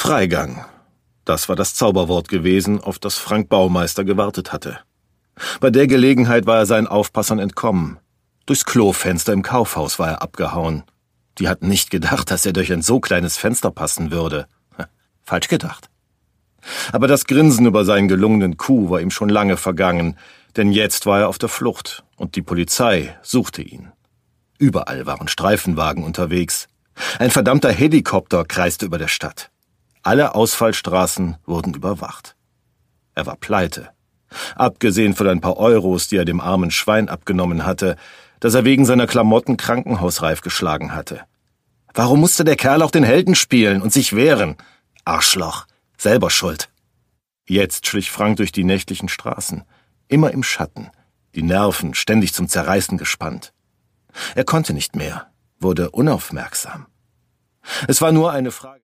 Freigang. Das war das Zauberwort gewesen, auf das Frank Baumeister gewartet hatte. Bei der Gelegenheit war er seinen Aufpassern entkommen. Durchs Klofenster im Kaufhaus war er abgehauen. Die hatten nicht gedacht, dass er durch ein so kleines Fenster passen würde. Falsch gedacht. Aber das Grinsen über seinen gelungenen Coup war ihm schon lange vergangen, denn jetzt war er auf der Flucht und die Polizei suchte ihn. Überall waren Streifenwagen unterwegs. Ein verdammter Helikopter kreiste über der Stadt. Alle Ausfallstraßen wurden überwacht. Er war pleite. Abgesehen von ein paar Euros, die er dem armen Schwein abgenommen hatte, das er wegen seiner Klamotten krankenhausreif geschlagen hatte. Warum musste der Kerl auch den Helden spielen und sich wehren? Arschloch, selber schuld. Jetzt schlich Frank durch die nächtlichen Straßen, immer im Schatten, die Nerven ständig zum Zerreißen gespannt. Er konnte nicht mehr, wurde unaufmerksam. Es war nur eine Frage...